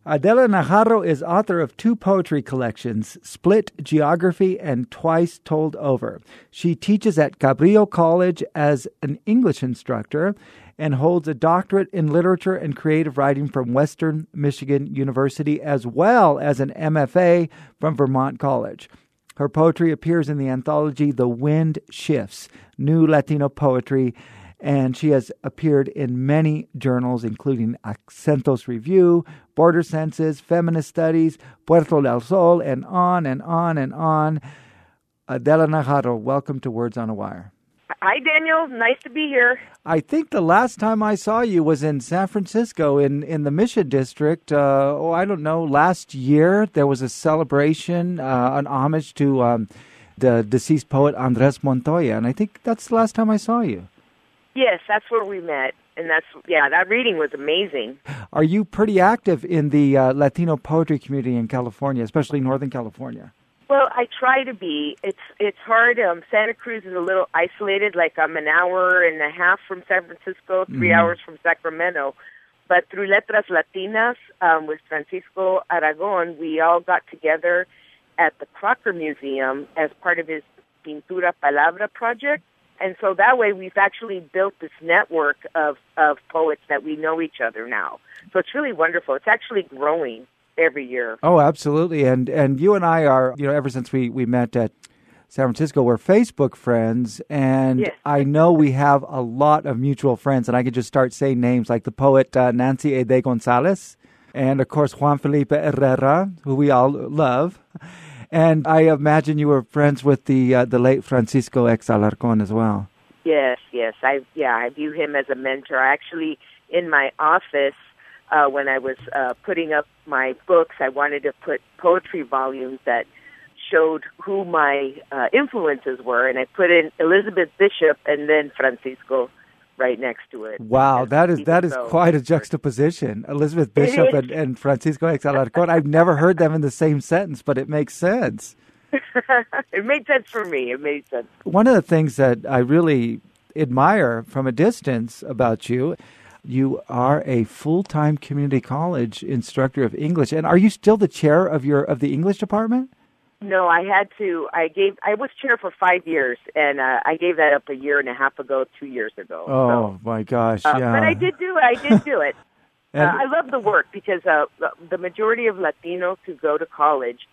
Adela Najarro is author of 2 poetry collections, Split Geography and Twice Told Over. She teaches at Cabrillo College as an English instructor and holds a doctorate in literature and creative writing from Western Michigan University, as well as an MFA from Vermont College. Her poetry appears in the anthology The Wind Shifts, New Latino Poetry, and she has appeared in many journals, including Acentos Review, Border Senses, Feminist Studies, Puerto del Sol, and on and on and on. Adela Najarro, welcome to Words on a Wire. Hi, Daniel. Nice to be here. I think the last time I saw you was in San Francisco in the Mission District. Last year there was a celebration, an homage to the deceased poet Andres Montoya, and I think that's the last time I saw you. Yes, that's where we met, and that reading was amazing. Are you pretty active in the Latino poetry community in California, especially Northern California? Well, I try to be. It's hard. Santa Cruz is a little isolated. Like I'm an hour and a half from San Francisco, 3 hours from Sacramento. But through Letras Latinas with Francisco Aragon, we all got together at the Crocker Museum as part of his Pintura Palabra project. And so that way we've actually built this network of poets that we know each other now. So it's really wonderful. It's actually growing every year. Oh, absolutely. And you and I are, ever since we met at San Francisco, we're Facebook friends. And yes. I know we have a lot of mutual friends. And I could just start saying names like the poet Nancy Ede Gonzalez. And, of course, Juan Felipe Herrera, who we all love. And I imagine you were friends with the late Francisco X. Alarcón as well. Yes. I view him as a mentor. I actually, in my office, when I was putting up my books, I wanted to put poetry volumes that showed who my influences were, and I put in Elizabeth Bishop and then Francisco right next to it. Wow, that is quite a juxtaposition. Elizabeth Bishop and Francisco X. Alarcón. I've never heard them in the same sentence, but it makes sense. It made sense for me. It made sense. One of the things that I really admire from a distance about you, you are a full-time community college instructor of English. And are you still the chair of the English department? No, I had to. I was chair for 5 years, and I gave that up 1.5 years ago, 2 years ago. Oh, my gosh, yeah. But I did do it. I love the work because the majority of Latinos who go to college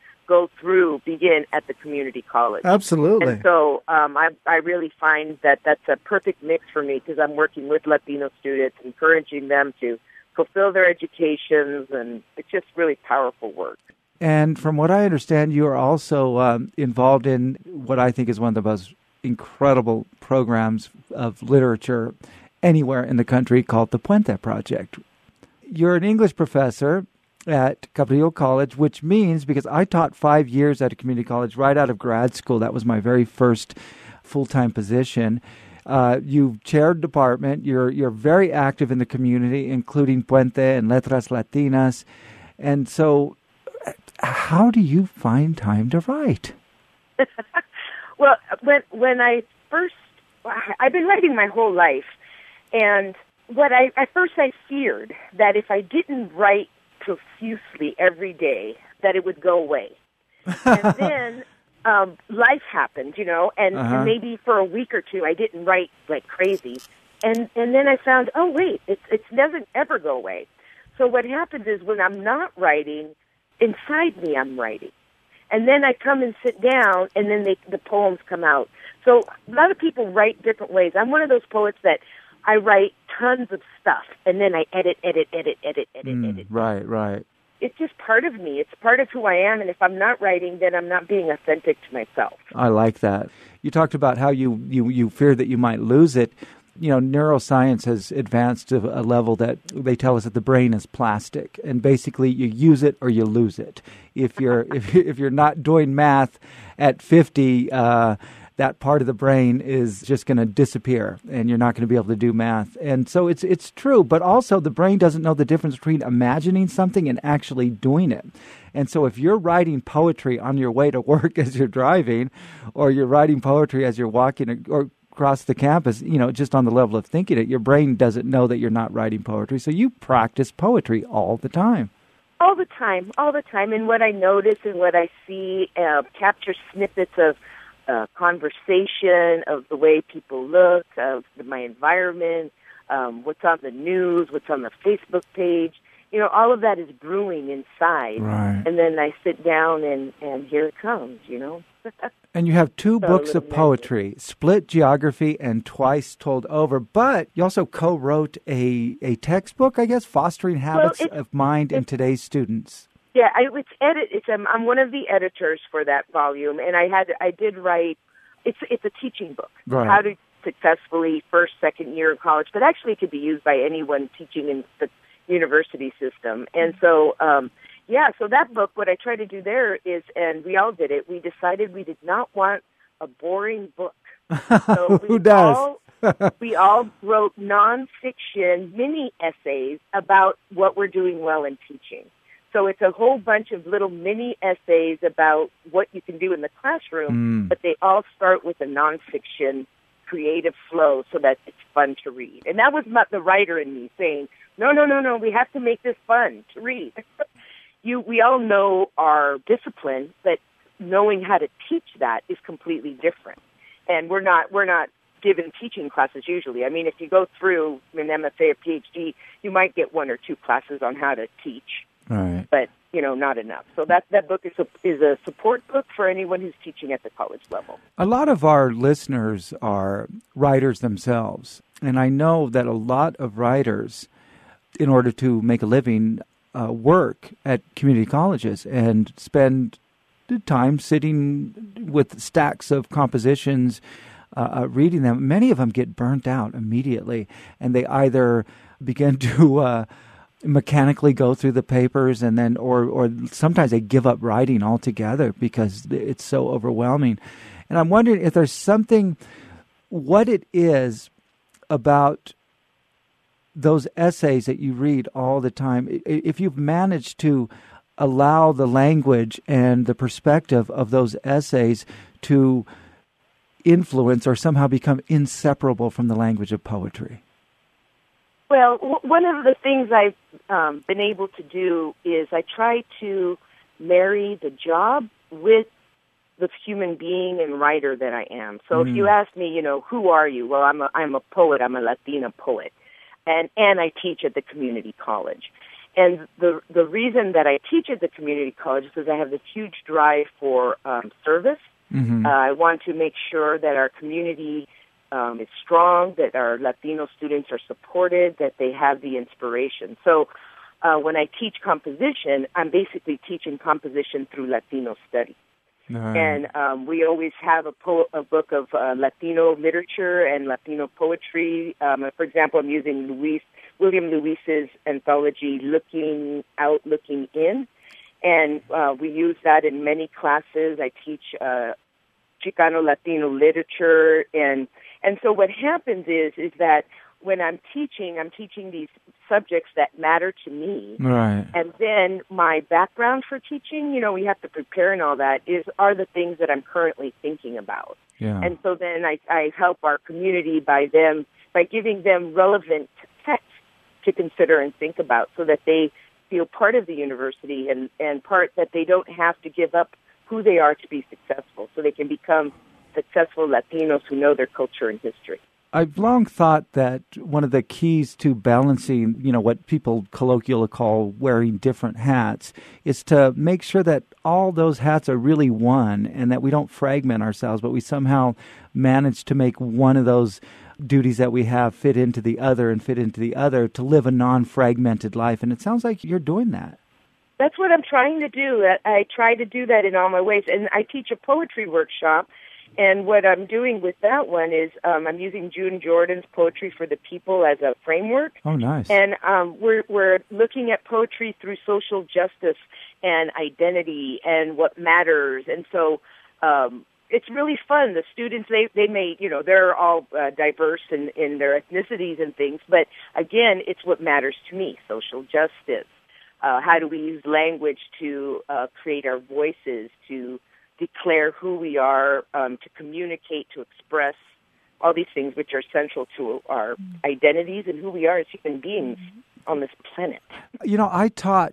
begin at the community college. Absolutely. And so I really find that that's a perfect mix for me because I'm working with Latino students, encouraging them to fulfill their educations, and it's just really powerful work. And from what I understand, you are also involved in what I think is one of the most incredible programs of literature anywhere in the country called the Puente Project. You're an English professor at Cabrillo College, which means, because I taught 5 years at a community college right out of grad school, that was my very first full-time position. You've chaired department. You're very active in the community, including Puente and Letras Latinas. And so how do you find time to write? Well, when I've been writing my whole life, and I feared that if I didn't write profusely every day, that it would go away. And then life happened, and maybe for a week or two I didn't write like crazy. And then I found, oh, wait, it doesn't ever go away. So what happens is when I'm not writing, inside me I'm writing. And then I come and sit down, and then the poems come out. So a lot of people write different ways. I'm one of those poets that I write tons of stuff, and then I edit. Right. It's just part of me. It's part of who I am, and if I'm not writing, then I'm not being authentic to myself. I like that. You talked about how you fear that you might lose it. Neuroscience has advanced to a level that they tell us that the brain is plastic, and basically you use it or you lose it. If you're not doing math at 50, that part of the brain is just going to disappear, and you're not going to be able to do math. And so it's true, but also the brain doesn't know the difference between imagining something and actually doing it. And so if you're writing poetry on your way to work as you're driving, or you're writing poetry as you're walking or across the campus, just on the level of thinking it, your brain doesn't know that you're not writing poetry. So you practice poetry all the time. All the time. And what I notice and what I see, capture snippets of conversation, of the way people look, of my environment, what's on the news, what's on the Facebook page. All of that is brewing inside. Right. And then I sit down and here it comes, And you have two books of poetry, Split Geography and Twice Told Over, but you also co-wrote a textbook, I guess, Fostering Habits of Mind in Today's Students. Yeah, I'm one of the editors for that volume, and I did write, it's a teaching book, right. How to successfully first, second year of college, but actually it could be used by anyone teaching in the university system. And so, so that book, what I try to do there is, and we all did it, we decided we did not want a boring book. So Who does? We all wrote nonfiction mini essays about what we're doing well in teaching. So it's a whole bunch of little mini essays about what you can do in the classroom, but they all start with a nonfiction creative flow so that it's fun to read. And that was the writer in me saying, no, we have to make this fun to read. We all know our discipline, but knowing how to teach that is completely different. And we're not given teaching classes usually. I mean, if you go through an MFA or PhD, you might get one or two classes on how to teach. Right. But, not enough. So that book is a support book for anyone who's teaching at the college level. A lot of our listeners are writers themselves. And I know that a lot of writers, in order to make a living, work at community colleges and spend time sitting with stacks of compositions, reading them. Many of them get burnt out immediately, and they either begin to mechanically go through the papers, and then, or sometimes they give up writing altogether because it's so overwhelming. And I'm wondering if there's something, what it is about those essays that you read all the time, if you've managed to allow the language and the perspective of those essays to influence or somehow become inseparable from the language of poetry. Well, one of the things I've been able to do is I try to marry the job with the human being and writer that I am. So if you ask me, who are you? Well, I'm a poet. I'm a Latina poet. And I teach at the community college. And the reason that I teach at the community college is because I have this huge drive for service. Mm-hmm. I want to make sure that our community is strong, that our Latino students are supported, that they have the inspiration. So when I teach composition, I'm basically teaching composition through Latino studies. Nice. And we always have a book of Latino literature and Latino poetry. For example, I'm using William Luis's anthology, Looking Out, Looking In. And we use that in many classes. I teach Chicano Latino literature. And so what happens is that when I'm teaching these subjects that matter to me. Right. And then my background for teaching, we have to prepare and all that, are the things that I'm currently thinking about. Yeah. And so then I help our community by giving them relevant text to consider and think about so that they feel part of the university and part that they don't have to give up who they are to be successful, so they can become successful Latinos who know their culture and history. I've long thought that one of the keys to balancing, what people colloquially call wearing different hats, is to make sure that all those hats are really one and that we don't fragment ourselves, but we somehow manage to make one of those duties that we have fit into the other and fit into the other to live a non-fragmented life. And it sounds like you're doing that. That's what I'm trying to do. I try to do that in all my ways. And I teach a poetry workshop. And what I'm doing with that one is I'm using June Jordan's Poetry for the People as a framework. Oh, nice. And we're looking at poetry through social justice and identity and what matters. And so it's really fun. The students, they may, they're all diverse in their ethnicities and things. But, again, it's what matters to me, social justice. How do we use language to create our voices, to declare who we are, to communicate, to express all these things which are central to our identities and who we are as human beings on this planet. I taught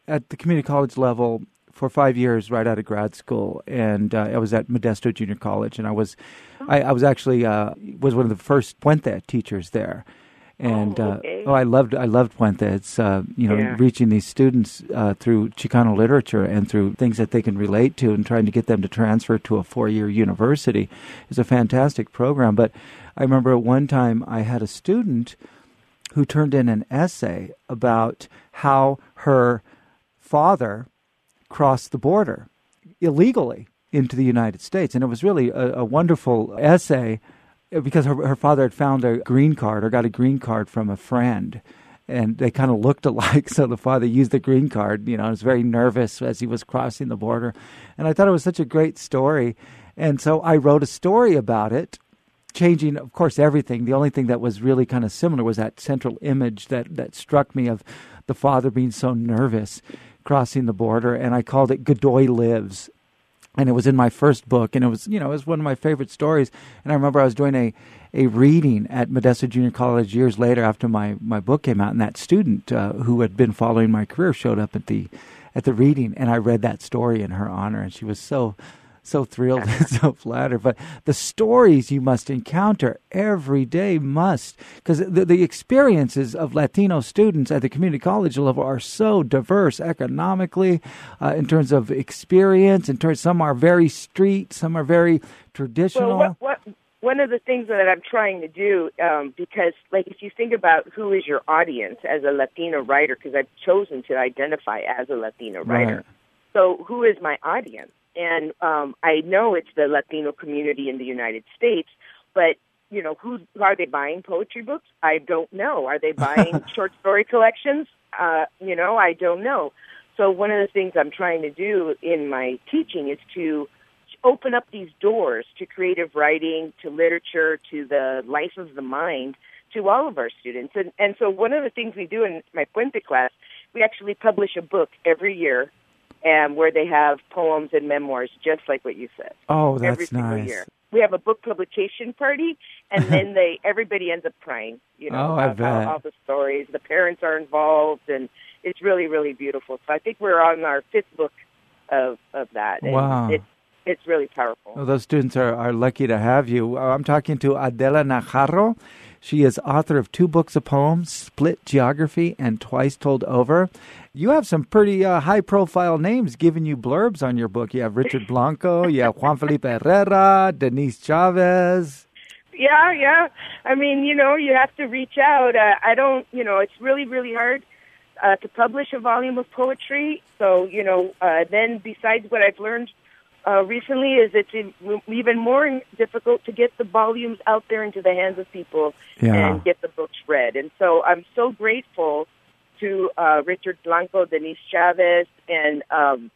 at the community college level for 5 years right out of grad school, and I was at Modesto Junior College, and I was actually was one of the first Puente teachers there. And I loved Puente. It's reaching these students through Chicano literature and through things that they can relate to, and trying to get them to transfer to a 4-year university is a fantastic program. But I remember at one time I had a student who turned in an essay about how her father crossed the border illegally into the United States, and it was really a wonderful essay. Because her father had found a green card or got a green card from a friend, and they kind of looked alike. So the father used the green card, and was very nervous as he was crossing the border. And I thought it was such a great story. And so I wrote a story about it, changing, of course, everything. The only thing that was really kind of similar was that central image that struck me of the father being so nervous crossing the border. And I called it Godoy Lives. And it was in my first book, and it was one of my favorite stories. And I remember I was doing a reading at Modesto Junior College years later after my book came out, and that student who had been following my career showed up at the reading, and I read that story in her honor, and she was so thrilled and so flattered. But the stories you must encounter every day because the experiences of Latino students at the community college level are so diverse economically, in terms of experience. Some are very street, some are very traditional. Well, one of the things that I'm trying to do, because if you think about who is your audience as a Latino writer, because I've chosen to identify as a Latino writer. Right. So who is my audience? And I know it's the Latino community in the United States, but, who are they buying poetry books? I don't know. Are they buying short story collections? I don't know. So one of the things I'm trying to do in my teaching is to open up these doors to creative writing, to literature, to the life of the mind, to all of our students. And so one of the things we do in my Puente class, we actually publish a book every year, and where they have poems and memoirs, just like what you said. Oh, that's every single nice. Year. We have a book publication party, and then everybody ends up crying. I bet. All the stories. The parents are involved, and it's really, really beautiful. So I think we're on our 5th book of that. And wow. It's really powerful. Well, those students are lucky to have you. I'm talking to Adela Najarro. She is author of 2 books of poems, Split Geography and Twice Told Over. You have some pretty high-profile names giving you blurbs on your book. You have Richard Blanco, you have Juan Felipe Herrera, Denise Chavez. Yeah. I mean, you have to reach out. I don't, it's really, really hard to publish a volume of poetry. So, then besides what I've learned recently is it's even more difficult to get the volumes out there into the hands of people and get the books read. And so I'm so grateful to Richard Blanco, Denise Chavez, and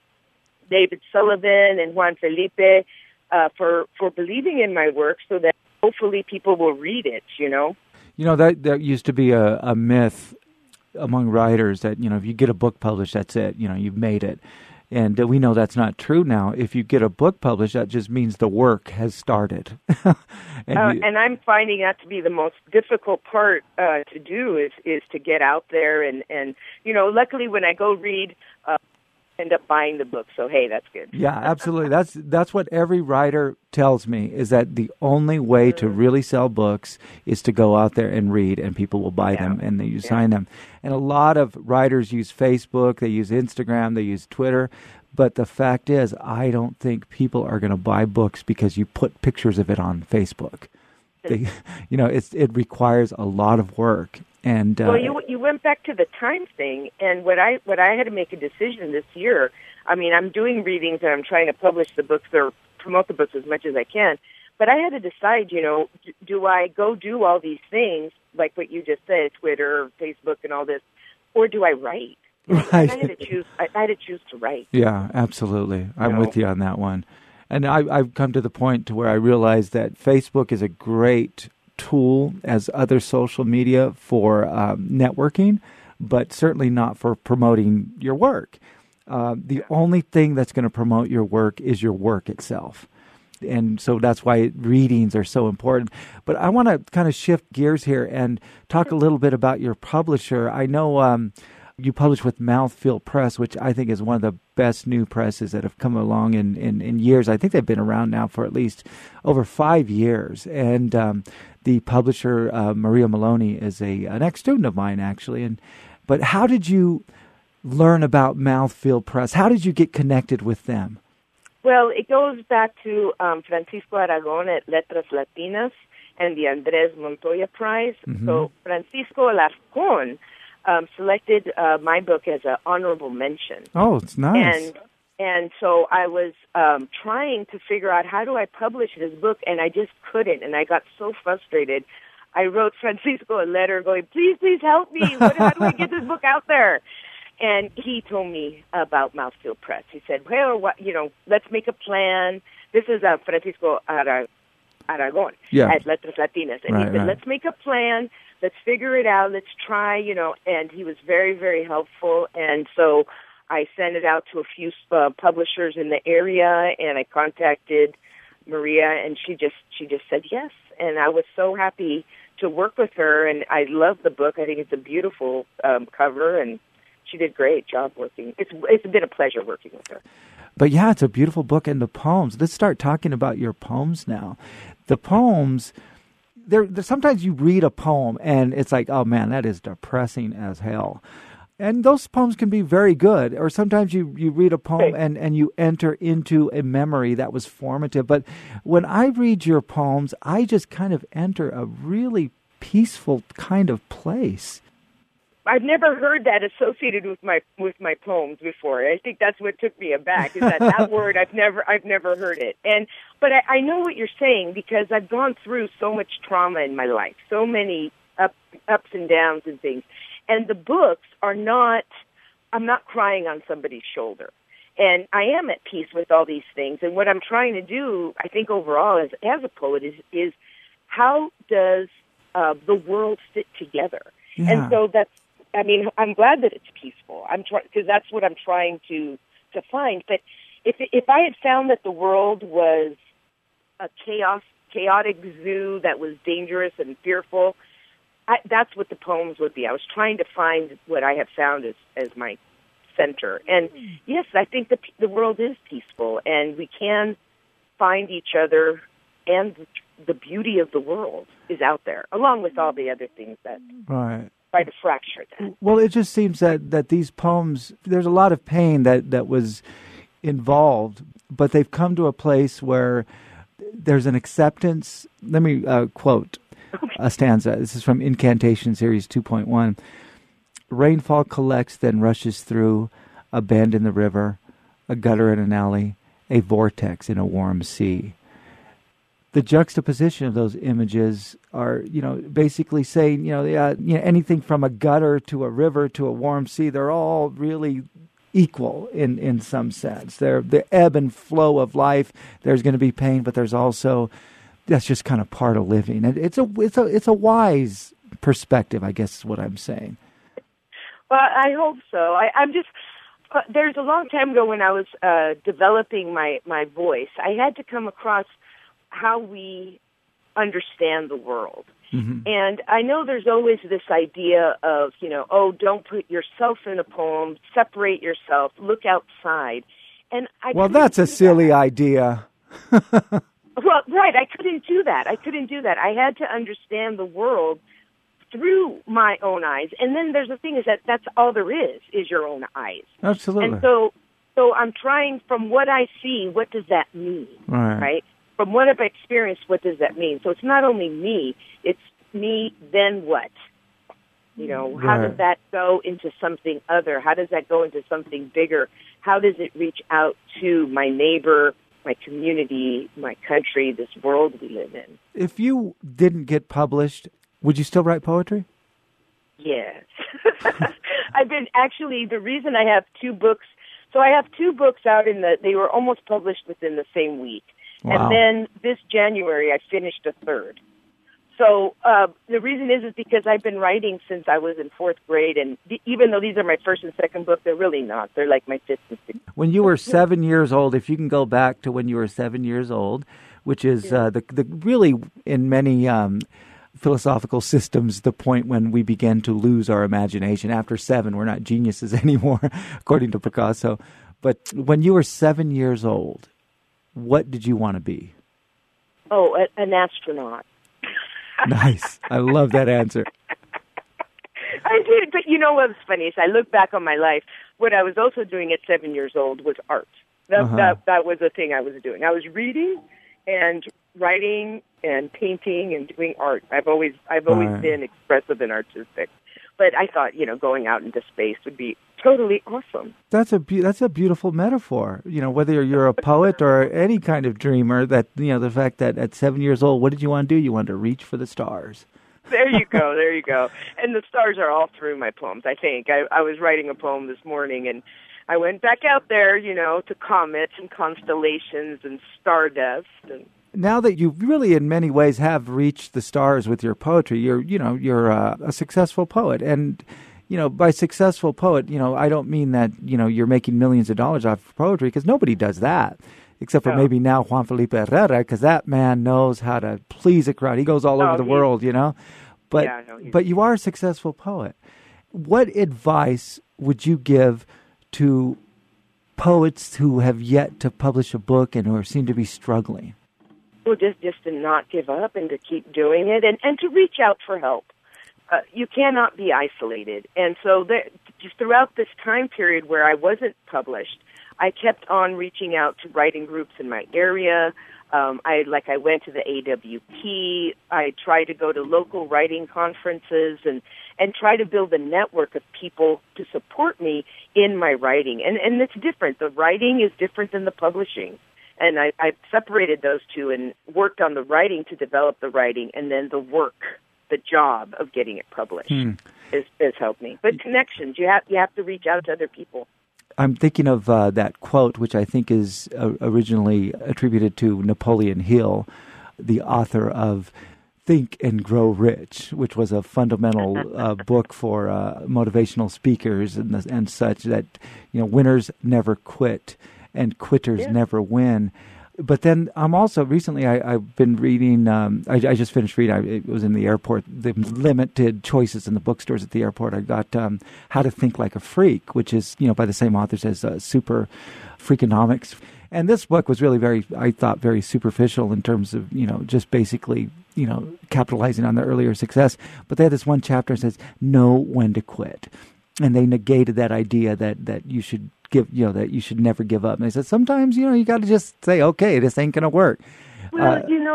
David Sullivan and Juan Felipe for believing in my work so that hopefully people will read it, That used to be a myth among writers that, if you get a book published, that's it. You've made it. And we know that's not true now. If you get a book published, that just means the work has started. And I'm finding that to be the most difficult part to do is to get out there. And luckily when I go read, end up buying the book. So, hey, that's good. Yeah, absolutely. That's what every writer tells me, is that the only way to really sell books is to go out there and read, and people will buy them and you sign them. And a lot of writers use Facebook, they use Instagram, they use Twitter. But the fact is, I don't think people are going to buy books because you put pictures of it on Facebook. It requires a lot of work. And well, you went back to the time thing, and what I had to make a decision this year. I mean, I'm doing readings and I'm trying to publish the books or promote the books as much as I can. But I had to decide, do I go do all these things like what you just said, Twitter, Facebook, and all this, or do I write? Right. I had to choose. I had to choose to write. Yeah, absolutely. I'm with you on that one. And I've come to the point to where I realize that Facebook is a great tool as other social media for networking, but certainly not for promoting your work. The only thing that's going to promote your work is your work itself. And so that's why readings are so important. But I want to kind of shift gears here and talk a little bit about your publisher. I know You publish with Mouthfeel Press, which I think is one of the best new presses that have come along in years. I think they've been around now for at least over 5 years. And the publisher, Maria Maloney, is an ex-student of mine, actually. But how did you learn about Mouthfeel Press? How did you get connected with them? Well, it goes back to Francisco Aragon at Letras Latinas and the Andres Montoya Prize. Mm-hmm. So Francisco Alarcón selected my book as an honorable mention. Oh, it's nice. And so I was trying to figure out how do I publish this book, and I just couldn't, and I got so frustrated. I wrote Francisco a letter going, please help me. How do I get this book out there? And he told me about Mouthfeel Press. He said, well, let's make a plan. This is Francisco Aragon at Letras Latinas. And he said, let's make a plan. Let's figure it out. Let's try, and he was very, very helpful. And so I sent it out to a few publishers in the area, and I contacted Maria, and she just said yes. And I was so happy to work with her, and I love the book. I think it's a beautiful cover, and she did a great job working. It's been a pleasure working with her. But yeah, it's a beautiful book, and the poems. Let's start talking about your poems now. The poems, sometimes you read a poem, and it's like, oh man, that is depressing as hell. And those poems can be very good. Or sometimes you read a poem and you enter into a memory that was formative. But when I read your poems, I just kind of enter a really peaceful kind of place. I've never heard that associated with my poems before. I think that's what took me aback, is that word I've never heard it. But I know what you're saying, because I've gone through so much trauma in my life, so many ups and downs and things. And the books are not, I'm not crying on somebody's shoulder. And I am at peace with all these things. And what I'm trying to do, I think overall as a poet, is how does the world fit together? Yeah. And so I'm glad that it's peaceful. Because that's what I'm trying to find. But if I had found that the world was a chaotic zoo that was dangerous and fearful, that's what the poems would be. I was trying to find what I have found as my center. And yes, I think the world is peaceful, and we can find each other, and the beauty of the world is out there, along with all the other things that try to fracture that. Well, it just seems that these poems, there's a lot of pain that was involved, but they've come to a place where there's an acceptance. Let me quote a stanza. This is from Incantation Series 2.1. Rainfall collects, then rushes through a bend in the river, a gutter in an alley, a vortex in a warm sea. The juxtaposition of those images are, basically saying, anything from a gutter to a river to a warm sea, they're all really equal in some sense. They're the ebb and flow of life. There's going to be pain, but there's also, that's just kind of part of living. And it's a wise perspective, I guess is what I'm saying. Well, I hope so. I'm just, there's a long time ago when I was developing my voice, I had to come across how we understand the world. Mm-hmm. And I know there's always this idea of, don't put yourself in a poem, separate yourself, look outside. And that's a silly idea. Well, right, I couldn't do that. I had to understand the world through my own eyes. And then there's the thing is that's all there is your own eyes. Absolutely. And so I'm trying, from what I see, what does that mean? Right? From what I've experienced, what does that mean? So it's not only me, it's me, then what? How does that go into something other? How does that go into something bigger? How does it reach out to my neighbor, my community, my country, this world we live in? If you didn't get published, would you still write poetry? Yes. The reason I have two books, so I have two books out they were almost published within the same week. Wow. And then this January I finished a third. So the reason is because I've been writing since I was in fourth grade, and even though these are my first and second book, they're really not. They're like my fifth and sixth. When you were 7 years old, if you can go back to when you were 7 years old, which is the really in many philosophical systems the point when we begin to lose our imagination. After 7, we're not geniuses anymore, according to Picasso. But when you were 7 years old, what did you want to be? Oh, an astronaut. Nice. I love that answer. I did, but you know what's funny is I look back on my life. What I was also doing at 7 years old was art. That was the thing I was doing. I was reading and writing and painting and doing art. I've always been expressive and artistic. But I thought, going out into space would be totally awesome. That's a beautiful metaphor. Whether you're a poet or any kind of dreamer, that the fact that at 7 years old, what did you want to do? You wanted to reach for the stars. There you go. And the stars are all through my poems, I think. I was writing a poem this morning, and I went back out there, to comets and constellations and stardust. And now that you really, in many ways, have reached the stars with your poetry, you're a successful poet. And, by successful poet, I don't mean that, you're making millions of dollars off of poetry, because nobody does that. Except for maybe now Juan Felipe Herrera, because that man knows how to please a crowd. He goes all over the world, But you are a successful poet. What advice would you give to poets who have yet to publish a book and who seem to be struggling? Well, just to not give up and to keep doing it and to reach out for help. You cannot be isolated. And so just throughout this time period where I wasn't published, I kept on reaching out to writing groups in my area. I went to the AWP. I tried to go to local writing conferences and try to build a network of people to support me in my writing. And it's different. The writing is different than the publishing. And I separated those two and worked on the writing to develop the writing, and then the job of getting it published has helped me. But connections, you have to reach out to other people. I'm thinking of that quote, which I think is originally attributed to Napoleon Hill, the author of Think and Grow Rich, which was a fundamental book for motivational speakers and such, that winners never quit and quitters never win. But then I'm also recently I've been reading. I just finished reading. It was in the airport. The limited choices in the bookstores at the airport. I got How to Think Like a Freak, which is by the same authors as Super Freakonomics. And this book was really very superficial in terms of just basically capitalizing on the earlier success. But they had this one chapter that says know when to quit, and they negated that idea that you should that you should never give up. And they said sometimes you got to just say, okay, this ain't gonna work. Well,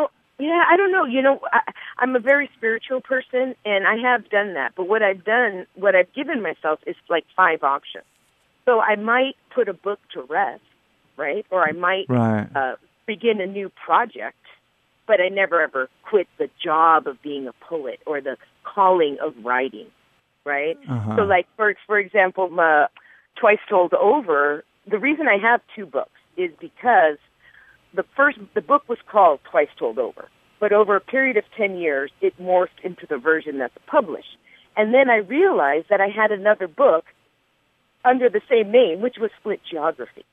I don't know. I'm a very spiritual person, and I have done that. But what I've given myself is like 5 options. So I might put a book to rest, right? Or I might begin a new project, but I never ever quit the job of being a poet or the calling of writing, right? Uh-huh. So like, for example, Twice Told Over, the reason I have 2 books is because the book was called Twice Told Over, but over a period of 10 years, it morphed into the version that's published. And then I realized that I had another book under the same name, which was Split Geography.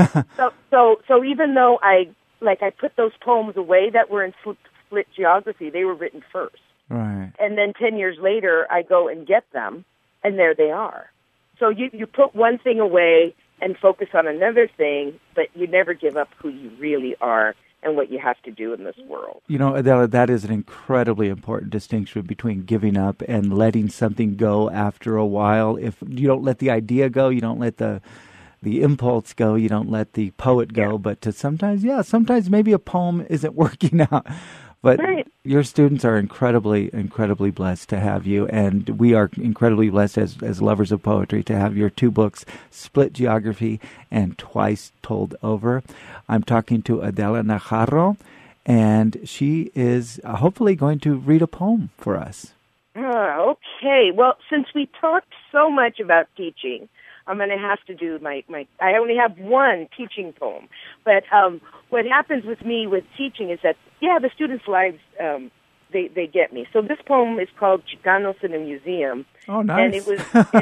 So even though I put those poems away that were in Split Geography, they were written first. Right. And then 10 years later, I go and get them, and there they are. So you put one thing away and focus on another thing, but you never give up who you really are and what you have to do in this world. Adela, that is an incredibly important distinction between giving up and letting something go after a while. If you don't let the idea go, you don't let the impulse go, you don't let the poet go, yeah. But sometimes maybe a poem isn't working out. But your students are incredibly, incredibly blessed to have you, and we are incredibly blessed as lovers of poetry to have your 2 books, Split Geography and Twice Told Over. I'm talking to Adela Najarro, and she is hopefully going to read a poem for us. Okay. Well, since we talked so much about teaching, I'm going to have to do I only have one teaching poem. But what happens with me with teaching is that, the students' lives, they get me. So this poem is called Chicanos in a Museum. Oh, nice. And it was,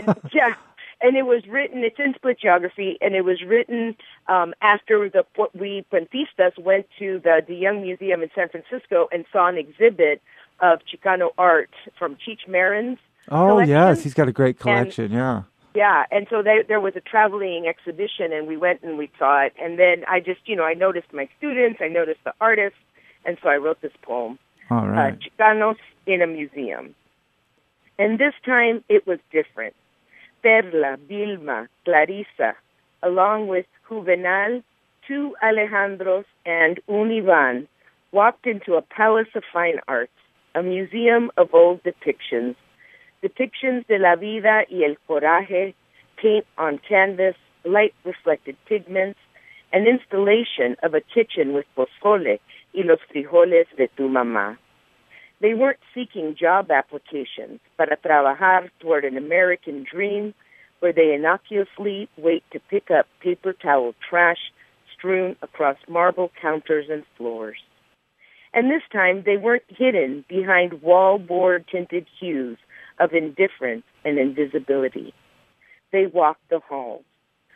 and it was written, it's in Split Geography, and it was written after we Puentistas went to the Young Museum in San Francisco and saw an exhibit of Chicano art from Cheech Marin's collection. Yes, he's got a great collection, Yeah, and so there was a traveling exhibition, and we went and we saw it. And then I just, I noticed my students, I noticed the artists, and so I wrote this poem, All right. Chicanos in a Museum. And this time it was different. Perla, Vilma, Clarissa, along with Juvenal, 2 Alejandros, and un Ivan, walked into a palace of fine arts, a museum of old depictions de la vida y el coraje, paint on canvas, light-reflected pigments, an installation of a kitchen with pozole y los frijoles de tu mamá. They weren't seeking job applications, para trabajar toward an American dream where they innocuously wait to pick up paper towel trash strewn across marble counters and floors. And this time, they weren't hidden behind wall-board-tinted hues of indifference and invisibility. They walked the halls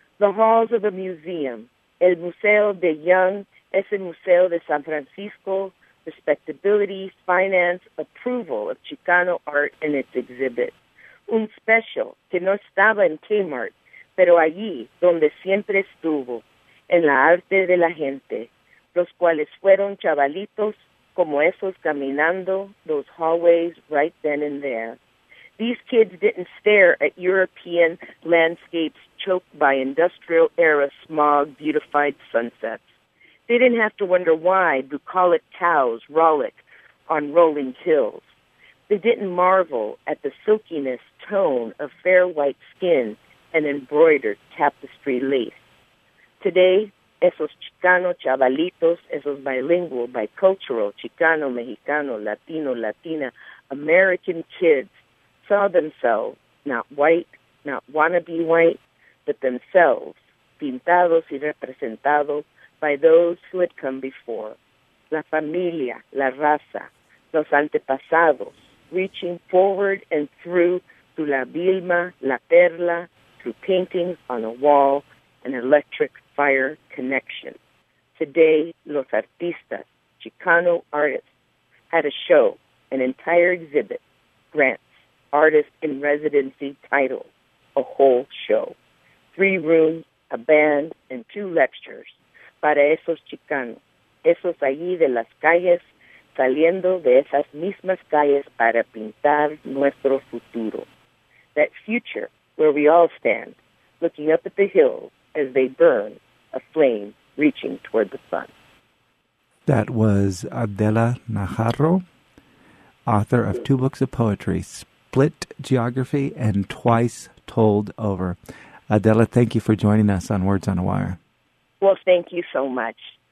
of a museum, El Museo de Young, ese Museo de San Francisco, respectability, finance, approval of Chicano art and its exhibit. Un special que no estaba en Kmart, pero allí donde siempre estuvo, en la arte de la gente, los cuales fueron chavalitos como esos caminando those hallways right then and there. These kids didn't stare at European landscapes choked by industrial-era smog beautified sunsets. They didn't have to wonder why bucolic cows rollick on rolling hills. They didn't marvel at the silkiness tone of fair white skin and embroidered tapestry lace. Today, esos Chicano chavalitos, esos bilingual, bicultural, Chicano, Mexicano, Latino, Latina, American kids saw themselves not white, not wannabe white, but themselves, pintados y representados by those who had come before. La familia, la raza, los antepasados, reaching forward and through to la Vilma, la Perla, through paintings on a wall, an electric fire connection. Today, los artistas, Chicano artists, had a show, an entire exhibit, grants, artist in residency title, a whole show. 3 rooms, a band, and 2 lectures para esos Chicanos, esos allí de las calles, saliendo de esas mismas calles para pintar nuestro futuro. That future where we all stand, looking up at the hills as they burn, a flame reaching toward the sun. That was Adela Najarro, author of 2 books of poetry, Split Geography and Twice Told Over. Adela, thank you for joining us on Words on a Wire. Well, thank you so much.